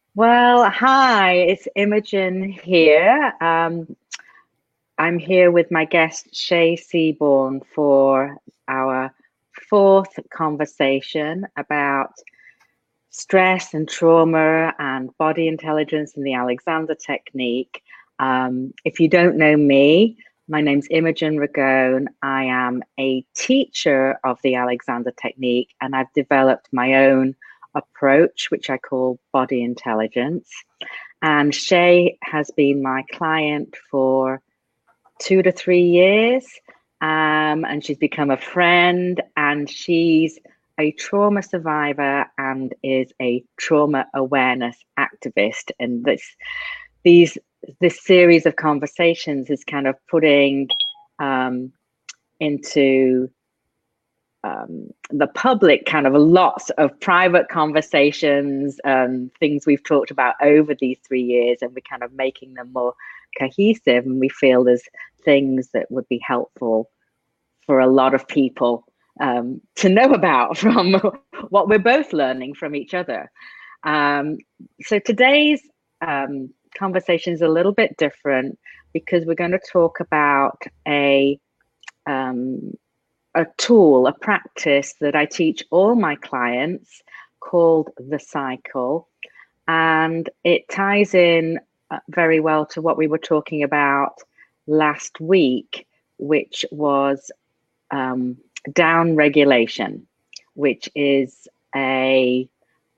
Well, hi, it's Imogen here. I'm here with my guest Shay Seaborn for our fourth conversation about stress and trauma and body intelligence and the Alexander technique. If you don't know me, my name's Imogen Ragone. I am a teacher of the Alexander technique, and I've developed my own approach, which I call body intelligence. And Shay has been my client for 2 to 3 years. And she's become a friend, and she's a trauma survivor and is a trauma awareness activist. And this series of conversations is kind of putting into the public kind of lots of private conversations, things we've talked about over these 3 years, and we're kind of making them more cohesive. And we feel there's things that would be helpful for a lot of people to know about from what we're both learning from each other. So today's conversation is a little bit different because we're going to talk about a tool, a practice that I teach all my clients called the cycle. And it ties in very well to what we were talking about last week, which was down regulation, which is a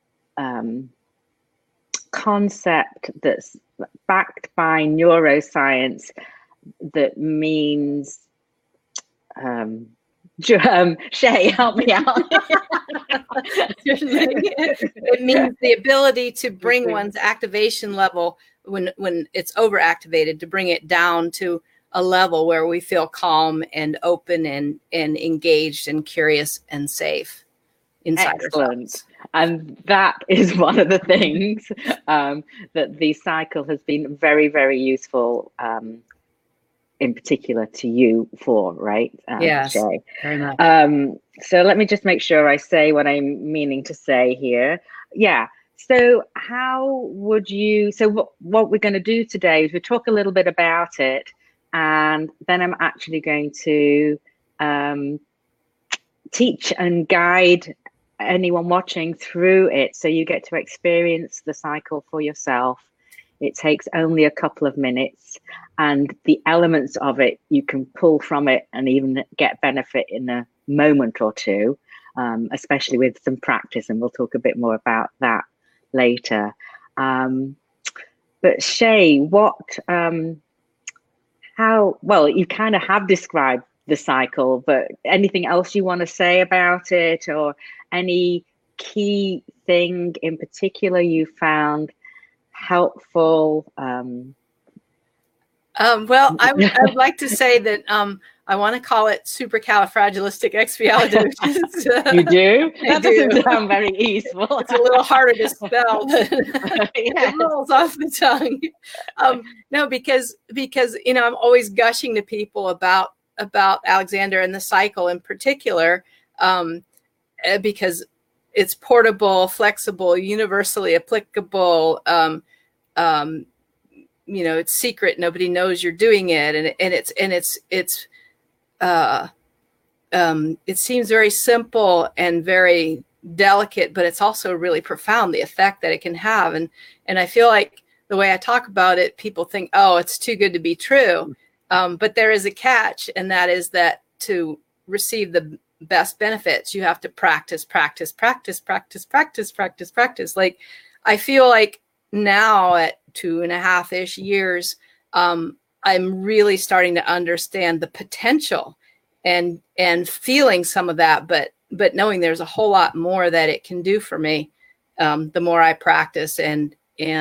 concept that's backed by neuroscience that means Shay, help me out. It means the ability to bring one's activation level when it's overactivated, to bring it down to a level where we feel calm and open and engaged and curious and safe inside ourselves. And that is one of the things that the cycle has been very, very useful in particular to you for, right? Yes, Shay. very much. So let me just make sure I say what I'm meaning to say here. Yeah. So how would you, so what we're going to do today is we talk a little bit about it, and then I'm actually going to teach and guide anyone watching through it, so you get to experience the cycle for yourself. It takes only a couple of minutes, and the elements of it you can pull from it and even get benefit in a moment or two, especially with some practice, and we'll talk a bit more about that later. But Shay, how well, you kind of have described the cycle, but anything else you want to say about it, or any key thing in particular you found helpful? Well, I'd like to say that I want to call it supercalifragilisticexpialidocious. You do? That doesn't sound very easeful. It's a little harder to spell, but it rolls off the tongue. No, because I'm always gushing to people about Alexander and the cycle in particular, because it's portable, flexible, universally applicable. It's secret. Nobody knows you're doing it. It seems very simple and very delicate, but it's also really profound, the effect that it can have. And I feel like the way I talk about it, people think, oh, it's too good to be true. But there is a catch, and that is that to receive the best benefits, you have to practice. Like, I feel like now at 2.5-ish years, I'm really starting to understand the potential and feeling some of that, but knowing there's a whole lot more that it can do for me, the more I practice and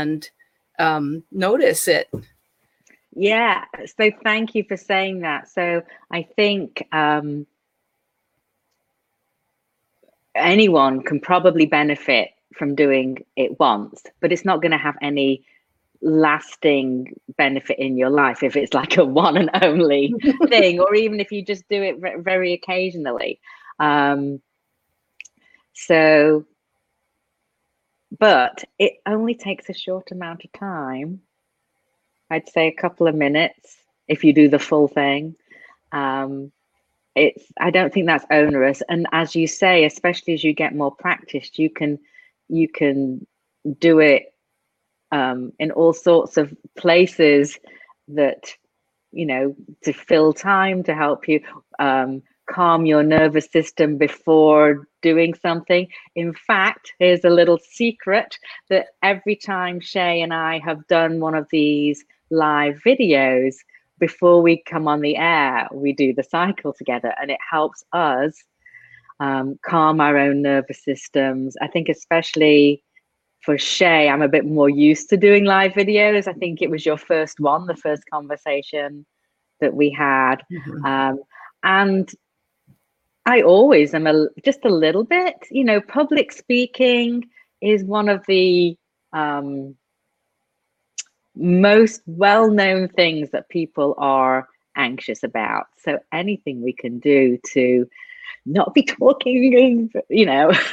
notice it. Yeah. So thank you for saying that. So I think anyone can probably benefit from doing it once, but it's not going to have any lasting benefit in your life if it's like a one and only thing, or even if you just do it very occasionally. So but it only takes a short amount of time. I'd say a couple of minutes if you do the full thing. I don't think that's onerous. And as you say, especially as you get more practiced, you can do it in all sorts of places that, to fill time, to help you calm your nervous system before doing something. In fact, here's a little secret that every time Shay and I have done one of these live videos, before we come on the air, we do the cycle together, and it helps us calm our own nervous systems. I think especially for Shay, I'm a bit more used to doing live videos. I think it was your first one, the first conversation that we had. And I always am just a little bit, public speaking is one of the most well-known things that people are anxious about. So anything we can do to not be talking, in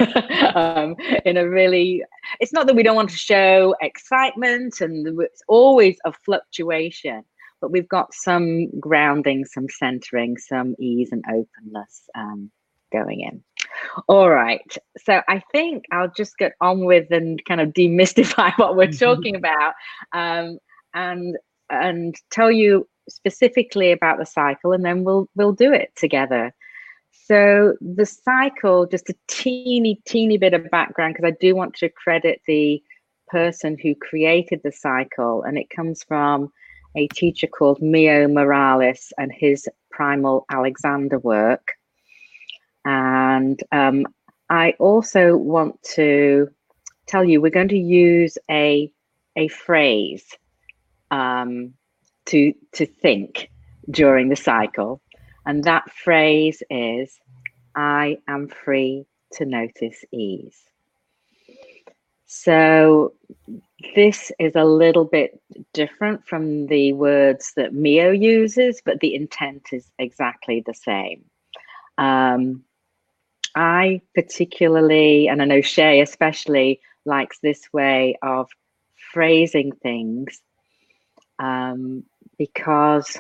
a really, it's not that we don't want to show excitement, and it's always a fluctuation, but we've got some grounding, some centering, some ease and openness going in. All right, so I think I'll just get on with and kind of demystify what we're talking about, and tell you specifically about the cycle, and then we'll do it together. So the cycle, just a teeny bit of background, because I do want to credit the person who created the cycle, and it comes from a teacher called Mio Morales and his Primal Alexander work. And I also want to tell you, we're going to use a phrase to think during the cycle. And that phrase is, I am free to notice ease. So this is a little bit different from the words that Mio uses, but the intent is exactly the same. I particularly, and I know Shay especially, likes this way of phrasing things because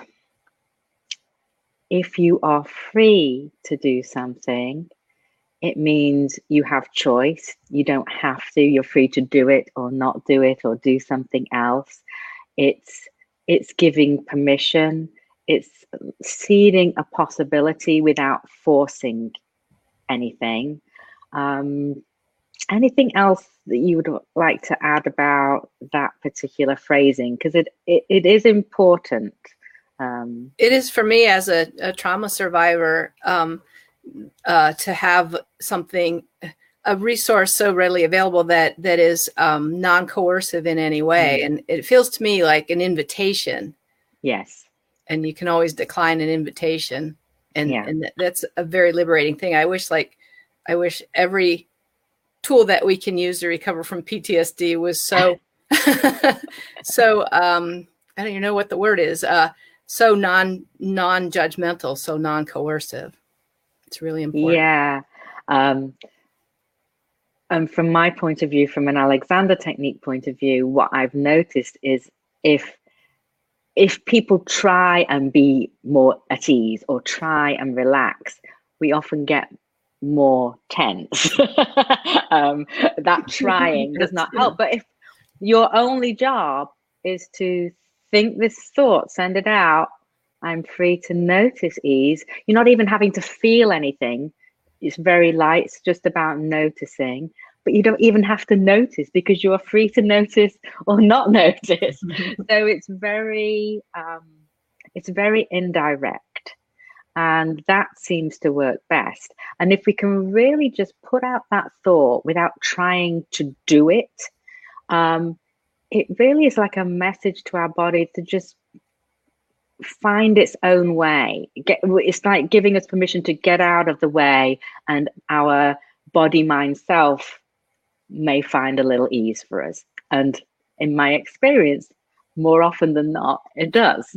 if you are free to do something, it means you have choice. You don't have to. You're free to do it or not do it or do something else. It's giving permission. It's seeding a possibility without forcing anything. Anything else that you would like to add about that particular phrasing? Because it is important. It is for me as a trauma survivor to have something, a resource so readily available that is non-coercive in any way. And it feels to me like an invitation. Yes. And you can always decline an invitation. And that's a very liberating thing. I wish every tool that we can use to recover from PTSD was so, so, I don't even know what the word is, so non-judgmental, so non-coercive. It's really important. Yeah. And from my point of view, from an Alexander technique point of view, what I've noticed is if people try and be more at ease or try and relax, we often get more tense. That trying does not help. But if your only job is to think this thought, send it out, I'm free to notice ease. You're not even having to feel anything. It's very light. It's just about noticing. But you don't even have to notice because you are free to notice or not notice. So it's very indirect. And that seems to work best. And if we can really just put out that thought without trying to do it, it really is like a message to our body to just find its own way. It's like giving us permission to get out of the way, and our body, mind, self may find a little ease for us. And in my experience, more often than not, it does.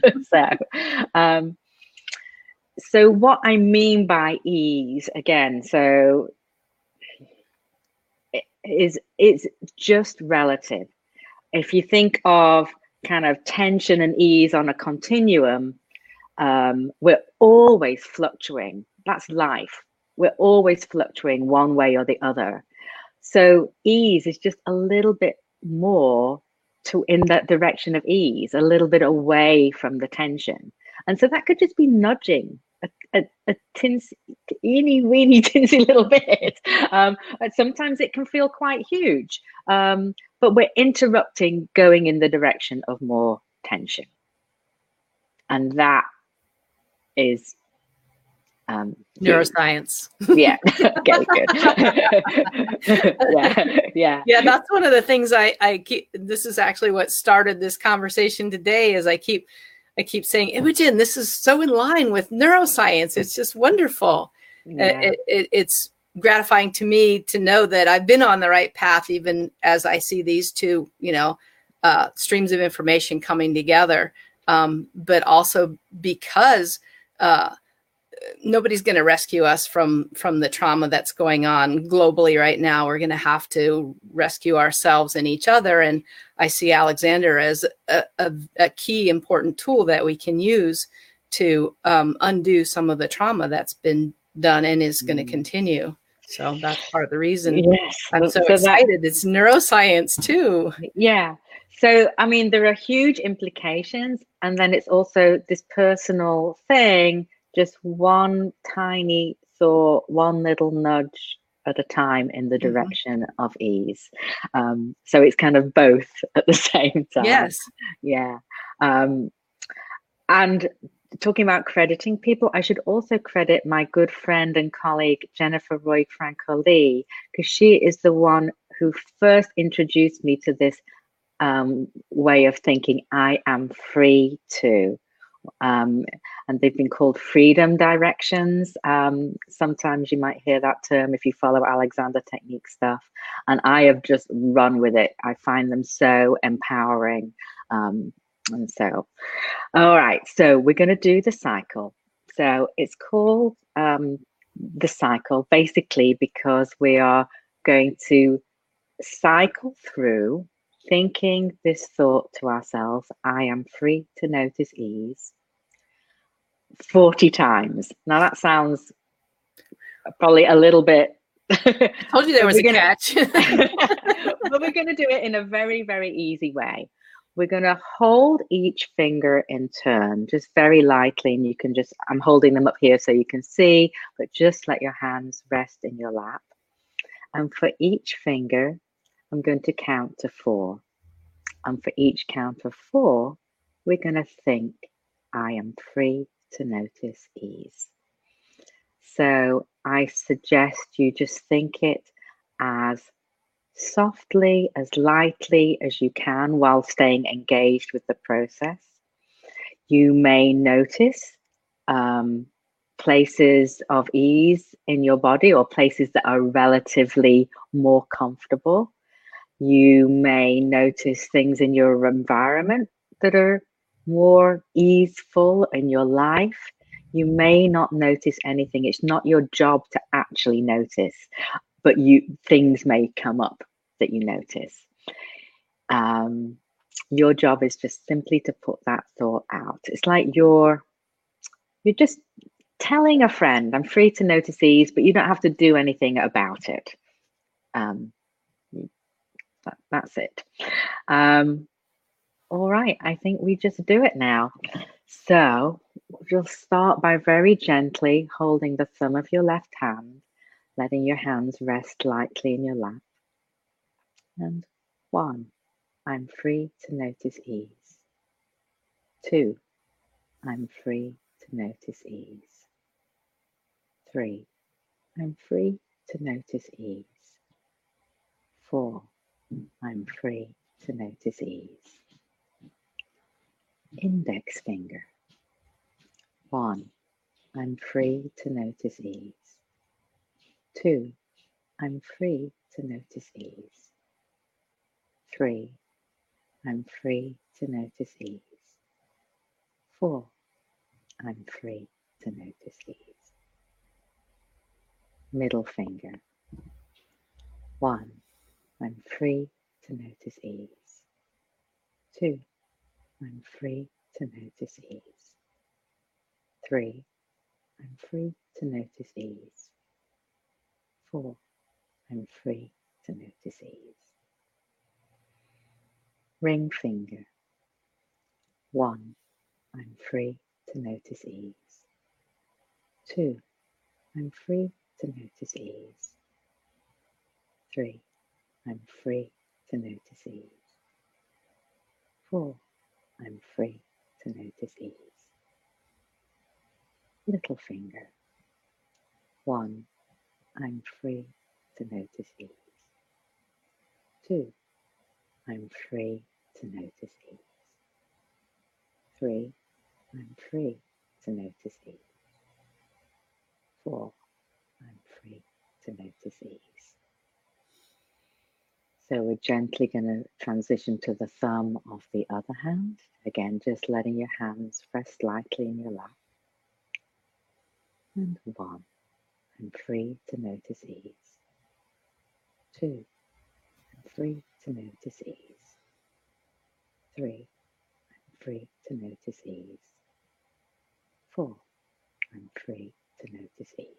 So what I mean by ease, again, so it's just relative. If you think of kind of tension and ease on a continuum, we're always fluctuating. That's life. We're always fluctuating one way or the other. So ease is just a little bit more to in that direction of ease, a little bit away from the tension. And so that could just be nudging a teeny weeny tinsy little bit. But sometimes it can feel quite huge. But we're interrupting going in the direction of more tension. And that is neuroscience. Yeah. Okay, good. Yeah. That's one of the things I keep. This is actually what started this conversation today. Is I keep saying, Imogen, this is so in line with neuroscience. It's just wonderful. Yeah. It's gratifying to me to know that I've been on the right path, even as I see these two, streams of information coming together. But also because nobody's going to rescue us from the trauma that's going on globally right now. We're going to have to rescue ourselves and each other. And I see Alexander as a key important tool that we can use to undo some of the trauma that's been done and is going to continue. So that's part of the reason. Yes. I'm so excited. It's neuroscience too. Yeah. So, I mean, there are huge implications. And then it's also this personal thing, just one tiny thought, one little nudge at a time in the direction of ease. So it's kind of both at the same time. Yes. Yeah. And talking about crediting people, I should also credit my good friend and colleague, Jennifer Roy Franco-Lee, because she is the one who first introduced me to this way of thinking. I am free to. And they've been called freedom directions. Sometimes you might hear that term if you follow Alexander Technique stuff. And I have just run with it. I find them so empowering. And so, all right, so we're going to do the cycle. So it's called the cycle basically because we are going to cycle through thinking this thought to ourselves, I am free to notice ease, 40 times. Now that sounds probably a little bit. I told you there was a catch. But we're going to do it in a very, very easy way. We're going to hold each finger in turn, just very lightly. And you can just, I'm holding them up here so you can see, but just let your hands rest in your lap. And for each finger, I'm going to count to 4. And for each count of 4, we're going to think, I am free to notice ease. So I suggest you just think it as softly, as lightly as you can while staying engaged with the process. You may notice places of ease in your body or places that are relatively more comfortable. You may notice things in your environment that are more easeful in your life. You may not notice anything. It's not your job to actually notice, but things may come up that you notice. Your job is just simply to put that thought out. It's like you're just telling a friend, I'm free to notice ease, but you don't have to do anything about it. That's it. All right, I think we just do it now. So you'll start by very gently holding the thumb of your left hand, letting your hands rest lightly in your lap. And 1, I'm free to notice ease. 2, I'm free to notice ease. 3, I'm free to notice ease. 4, I'm free to notice ease. Index finger. 1, I'm free to notice ease. 2, I'm free to notice ease. 3, I'm free to notice ease. 4, I'm free to notice ease. Middle finger. 1, I'm free to notice ease. 2, I'm free to notice ease. 3, I'm free to notice ease. 4, I'm free to notice ease. Ring finger. 1, I'm free to notice ease. 2, I'm free to notice ease. 3, I'm free to notice ease. 4, I'm free to notice ease. Little finger. 1, I'm free to notice ease. 2, I'm free to notice ease. 3, I'm free to notice ease. 4, I'm free to notice ease. So we're gently going to transition to the thumb of the other hand. Again, just letting your hands rest lightly in your lap. And 1, I'm free to notice ease. 2, I'm free to notice ease. 3, I'm free to notice ease. 4, I'm free to notice ease.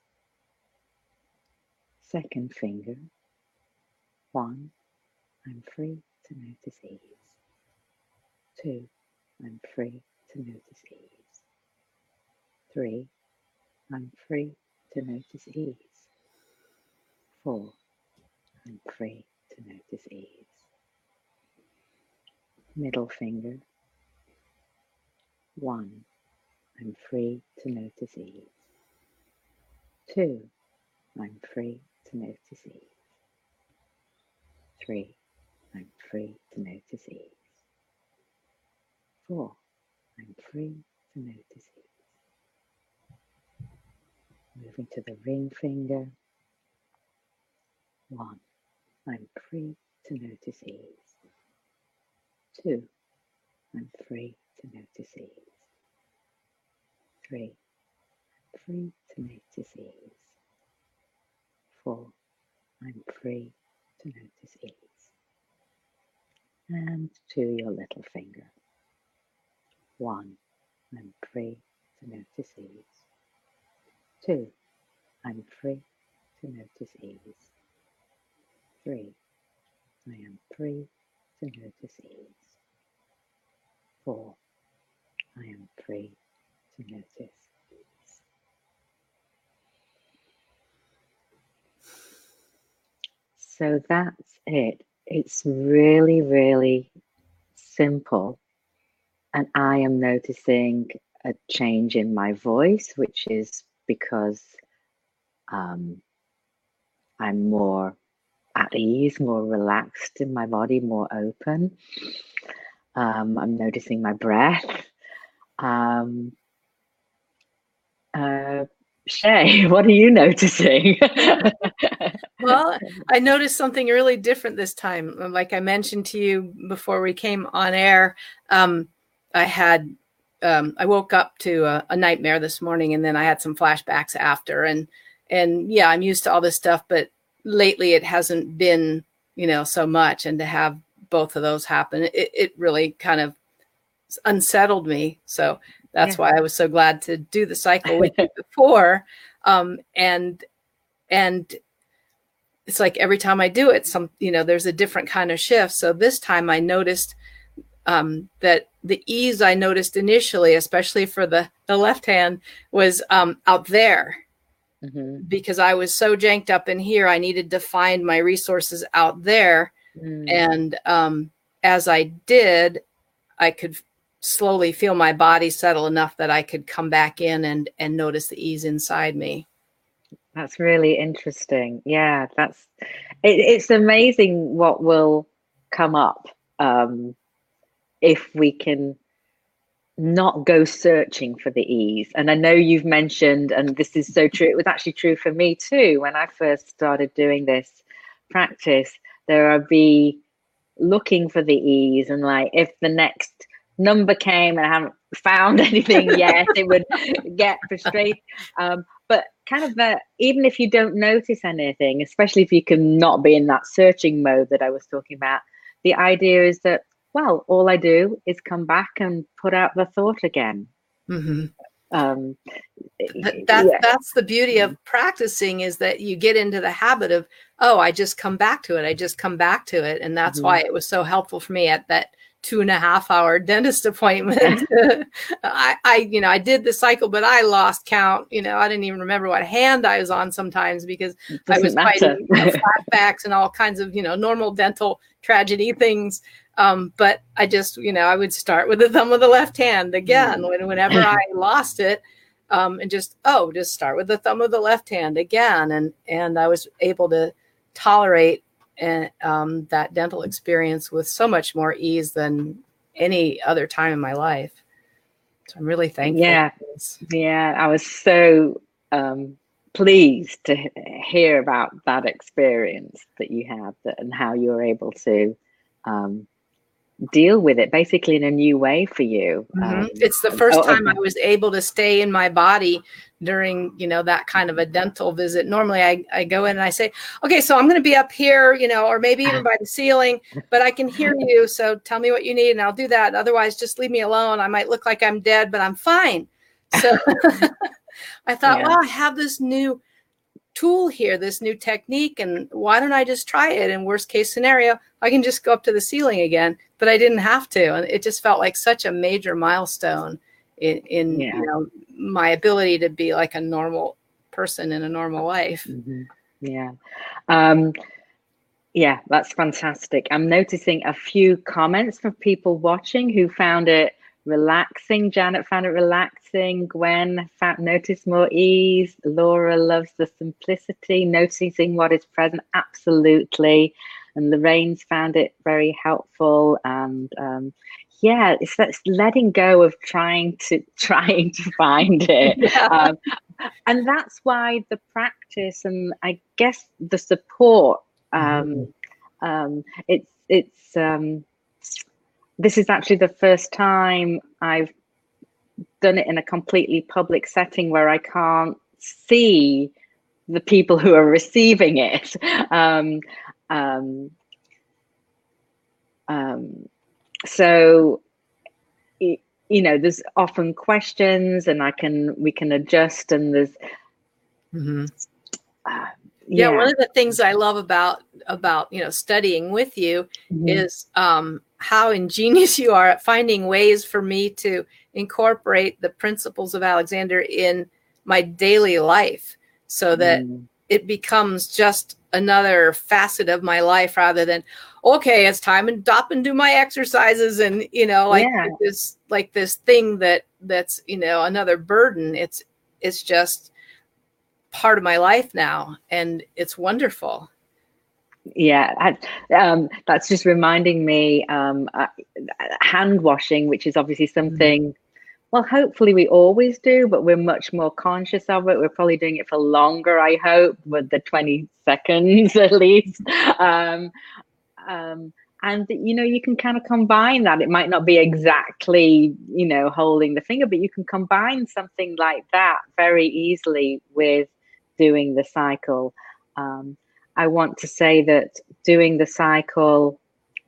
Second finger. 1, I'm free to notice ease. 2, I'm free to notice ease. 3, I'm free to notice ease. 4, I'm free to notice ease. Middle finger. 1, I'm free to notice ease. 2, I'm free to notice ease. 3, I'm free to notice ease. 4, I'm free to notice ease. Moving to the ring finger. 1, I'm free to notice ease. 2, I'm free to notice ease. 3, I'm free to notice ease. 4, I'm free to notice ease. And to your little finger. 1, I'm free to notice ease. 2, I'm free to notice ease. 3, I am free to notice ease. 4, I am free to notice ease. So that's it. It's really, really simple. And I am noticing a change in my voice, which is because I'm more at ease, more relaxed in my body, more open. I'm noticing my breath. Shay, what are you noticing? Well, I noticed something really different this time. Like I mentioned to you before we came on air, I woke up to a nightmare this morning, and then I had some flashbacks after. And yeah, I'm used to all this stuff, but lately it hasn't been, so much. And to have both of those happen, it really kind of unsettled me. So that's why I was so glad to do the cycle with you before. And it's like every time I do it, there's a different kind of shift. So this time I noticed that the ease I noticed initially, especially for the left hand, was out there. Mm-hmm. Because I was so janked up in here, I needed to find my resources out there. And as I did, I could slowly feel my body settle enough that I could come back in and notice the ease inside me. That's really interesting. Yeah, it's amazing what will come up if we can not go searching for the ease. And I know you've mentioned, and this is so true, it was actually true for me too, when I first started doing this practice, I'd be looking for the ease, and like if the next number came and I haven't found anything yet, it would get frustrated. but kind of even if you don't notice anything, especially if you can not be in that searching mode that I was talking about, the idea is that, well, all I do is come back and put out the thought again. Mm-hmm. Yeah. That's the beauty of practicing, is that you get into the habit of, oh, I just come back to it. I just come back to it. And that's why it was so helpful for me at that 2.5-hour dentist appointment. I did the cycle, but I lost count. I didn't even remember what hand I was on sometimes, because I was fighting flashbacks and all kinds of, normal dental tragedy things. But I just, I would start with the thumb of the left hand again whenever I lost it. And just start with the thumb of the left hand again. And I was able to tolerate that dental experience with so much more ease than any other time in my life. So I'm really thankful. Yeah. I was so pleased to hear about that experience that you had, and how you were able to deal with it basically in a new way for you. It's the first time I was able to stay in my body during, that kind of a dental visit. Normally I go in and I say, okay, so I'm going to be up here, or maybe even by the ceiling, but I can hear you. So tell me what you need and I'll do that. Otherwise, just leave me alone. I might look like I'm dead, but I'm fine. So I thought, well, I have this new tool here, this new technique, and why don't I just try it? In worst case scenario, I can just go up to the ceiling again, but I didn't have to. And it just felt like such a major milestone in my ability to be like a normal person in a normal life. Yeah, that's fantastic. I'm noticing a few comments from people watching who found it relaxing. Janet found it relaxing. Gwen noticed more ease. Laura loves the simplicity, noticing what is present. Absolutely. And Lorraine's found it very helpful. And it's that letting go of trying to find it. And that's why the practice, and I guess the support, this is actually the first time I've done it in a completely public setting where I can't see the people who are receiving it. So, there's often questions, and we can adjust, and there's, one of the things I love about studying with you is how ingenious you are at finding ways for me to incorporate the principles of Alexander in my daily life, so that it becomes just another facet of my life, rather than, okay, it's time to stop and do my exercises, and this thing that's another burden. It's just part of my life now, and it's wonderful. That's just reminding me, hand washing, which is obviously something, well, hopefully we always do, but we're much more conscious of it. We're probably doing it for longer, I hope, with the 20 seconds at least. And you can kind of combine that. It might not be exactly, holding the finger, but you can combine something like that very easily with doing the cycle. I want to say that doing the cycle,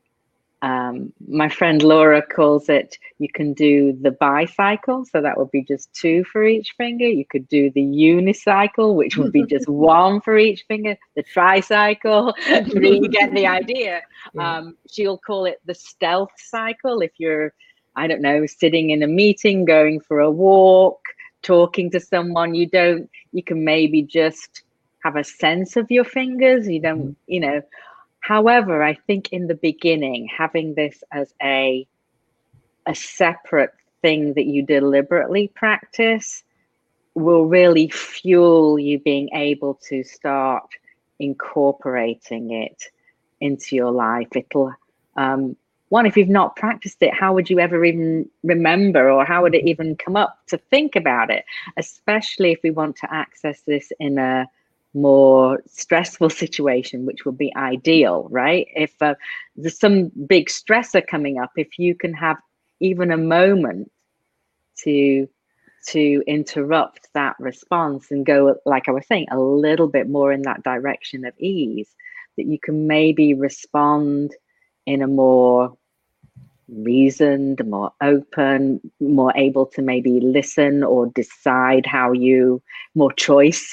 my friend Laura calls it, you can do the bicycle, so that would be just 2 for each finger. You could do the unicycle, which would be just 1 for each finger. The tricycle, 3, you get the idea. She'll call it the stealth cycle. If you're, I don't know, sitting in a meeting, going for a walk, talking to someone, you can maybe just have a sense of your fingers. You don't, However, I think in the beginning, having this as a separate thing that you deliberately practice will really fuel you being able to start incorporating it into your life. It'll, one, if you've not practiced it, how would you ever even remember, or how would it even come up to think about it? Especially if we want to access this in a more stressful situation, which would be ideal, right? If there's some big stressor coming up, if you can have even a moment to to interrupt that response and go, like I was saying, a little bit more in that direction of ease, that you can maybe respond in a more reasoned, more open, more able to maybe listen or decide how you, more choice.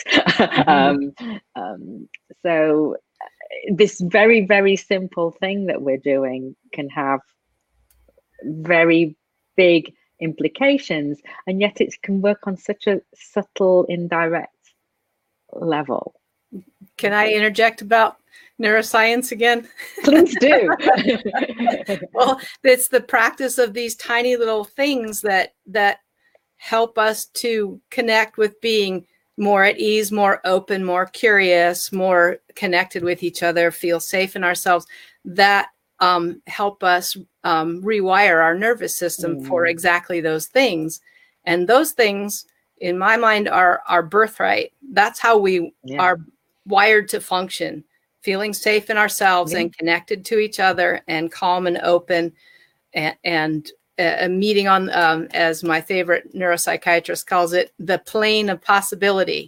So this very, very simple thing that we're doing can have very big implications, and yet it can work on such a subtle, indirect level. Can I interject about neuroscience again? Please do. Well, it's the practice of these tiny little things that help us to connect with being more at ease, more open, more curious, more connected with each other, feel safe in ourselves, that help us rewire our nervous system for exactly those things. And those things, in my mind, are our birthright. That's how we are wired to function, feeling safe in ourselves and connected to each other and calm and open, and a meeting on, as my favorite neuropsychiatrist calls it, the plane of possibility.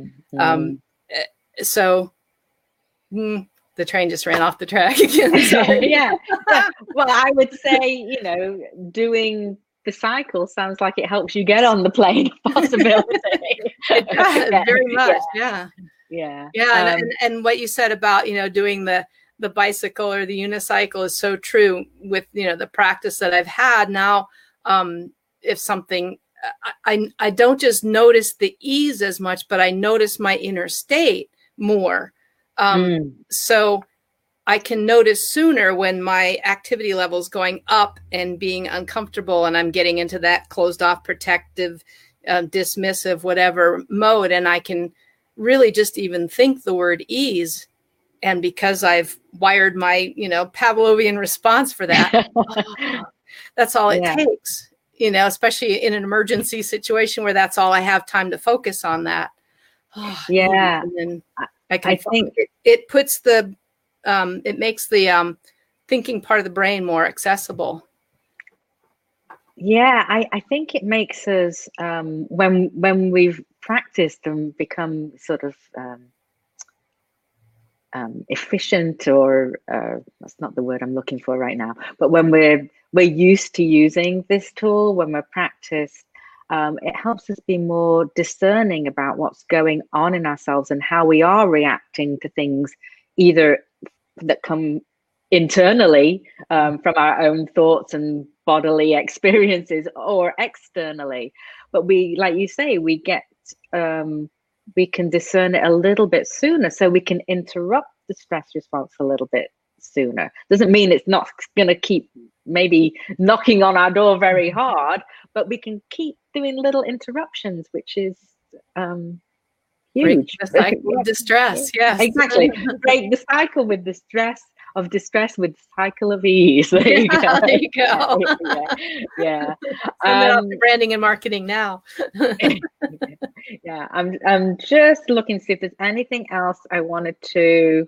So the train just ran off the track again. Yeah. Well, I would say, doing the cycle sounds like it helps you get on the plane of possibility. It does, very much. Yeah. And what you said about, doing the bicycle or the unicycle is so true with, the practice that I've had now. If something, I don't just notice the ease as much, but I notice my inner state more. So I can notice sooner when my activity level is going up and being uncomfortable, and I'm getting into that closed off, protective, dismissive, whatever mode. And I can really just even think the word ease. And because I've wired my, Pavlovian response for that, that's all it takes, especially in an emergency situation where that's all I have time to focus on that. And then I think it puts it makes the thinking part of the brain more accessible. Yeah, I think it makes us, when we've practiced and become sort of efficient, or that's not the word I'm looking for right now, but when we're used to using this tool, when we're practiced, it helps us be more discerning about what's going on in ourselves and how we are reacting to things, either that come internally from our own thoughts and bodily experiences, or externally. But we, like you say, we can discern it a little bit sooner, so we can interrupt the stress response a little bit sooner. Doesn't mean it's not going to keep maybe knocking on our door very hard, but we can keep doing little interruptions, which is huge. Break the cycle of distress. Yes, exactly. Break the cycle with the stress of distress with the cycle of ease. There you go. There you go. Yeah. Branding and marketing now. Yeah, I'm just looking to see if there's anything else I wanted to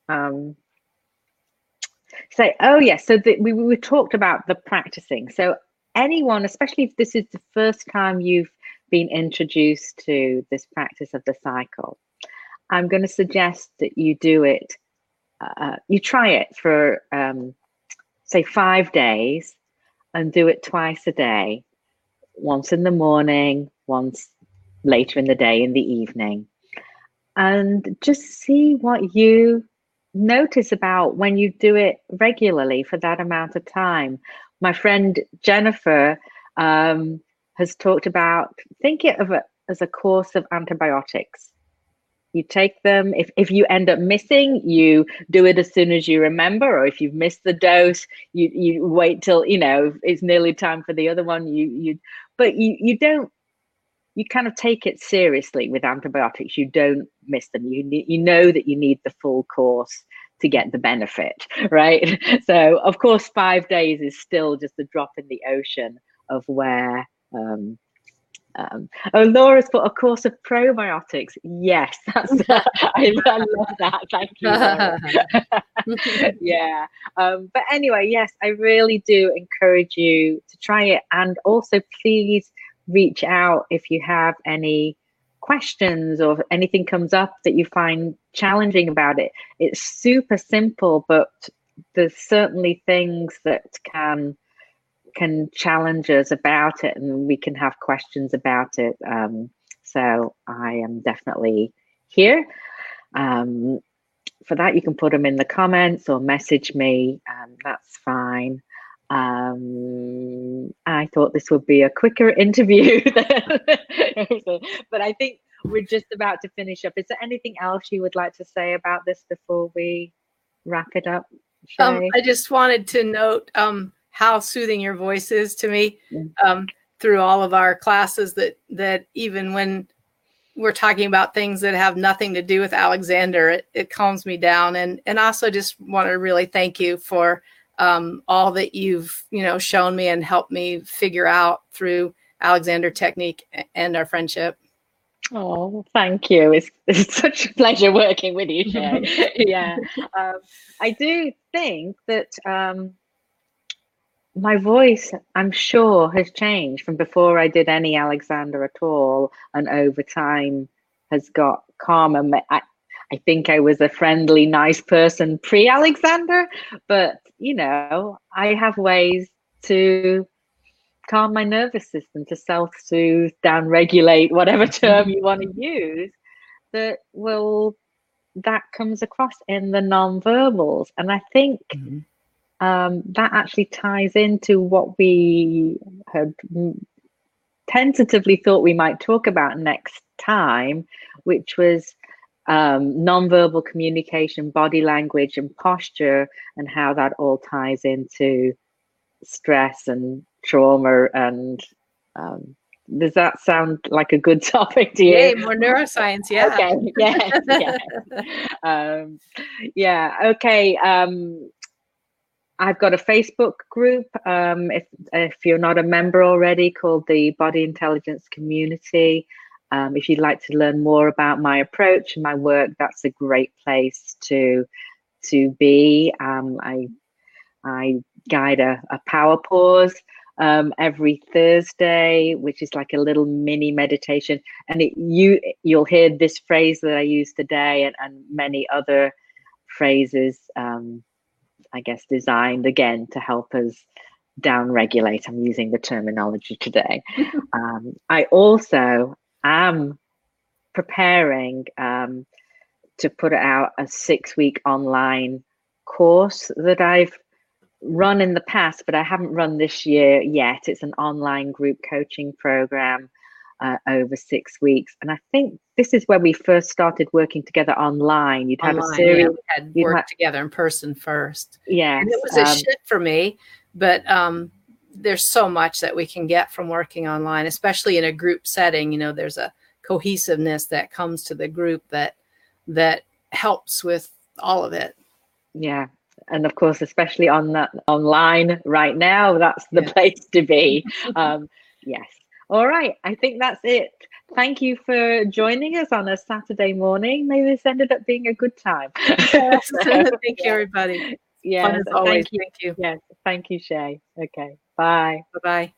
say. Oh yes, so we talked about the practicing. So anyone, especially if this is the first time you've been introduced to this practice of the cycle, I'm going to suggest that you do it. You try it for say 5 days, and do it twice a day, once in the morning, once later in the day, in the evening, and just see what you notice about when you do it regularly for that amount of time. My friend Jennifer has talked about, think of it as a course of antibiotics. You take them, if you end up missing, you do it as soon as you remember, or if you've missed the dose, you wait till it's nearly time for the other one. But you don't, you kind of take it seriously with antibiotics. You don't miss them. You know that you need the full course to get the benefit, right? So of course 5 days is still just a drop in the ocean of where Laura's put a course of probiotics. Yes, that's I love that. Thank you, Laura. Yeah. But anyway, yes, I really do encourage you to try it, and also please reach out if you have any questions or anything comes up that you find challenging about it. It's super simple, but there's certainly things that can challenge us about it, and we can have questions about it. So I am definitely here. For that, you can put them in the comments or message me. That's fine. I thought this would be a quicker interview, but I think we're just about to finish up. Is there anything else you would like to say about this before we wrap it up, Shay? I just wanted to note how soothing your voice is to me through all of our classes, that even when we're talking about things that have nothing to do with Alexander, it calms me down. And I also just want to really thank you for all that you've, shown me and helped me figure out through Alexander Technique and our friendship. Oh, thank you. It's such a pleasure working with you, Shay. Yeah. I do think that my voice, I'm sure, has changed from before I did any Alexander at all, and over time has got calmer. I think I was a friendly, nice person pre-Alexander, but I have ways to calm my nervous system, to self-soothe, down-regulate, whatever term you want to use, that comes across in the non-verbals. And I think that actually ties into what we had tentatively thought we might talk about next time, which was non-verbal communication, body language, and posture, and how that all ties into stress and trauma. And does that sound like a good topic to you? Yay, more neuroscience. Yeah. Okay. Yeah. Okay. I've got a Facebook group, if you're not a member already, called the Body Intelligence Community. If you'd like to learn more about my approach and my work, that's a great place to be. I guide a power pause every Thursday, which is like a little mini meditation. And you'll hear this phrase that I use today, and many other phrases, I guess, designed again to help us down regulate. I'm using the terminology today. I also am preparing to put out a 6-week online course that I've run in the past, but I haven't run this year yet. It's an online group coaching program over 6 weeks. And I think this is where we first started working together online. You'd have a series. Yeah, we had worked together in person first. Yeah. And it was a shift for me, but there's so much that we can get from working online, especially in a group setting. There's a cohesiveness that comes to the group that helps with all of it. Yeah. And of course, especially on that online right now, that's the place to be. Yes. All right. I think that's it. Thank you for joining us on a Saturday morning. Maybe this ended up being a good time. Yes. Thank you, everybody. Yes. Fun as always. Thank you. Yes. Thank you, Shay. Okay. Bye. Bye-bye.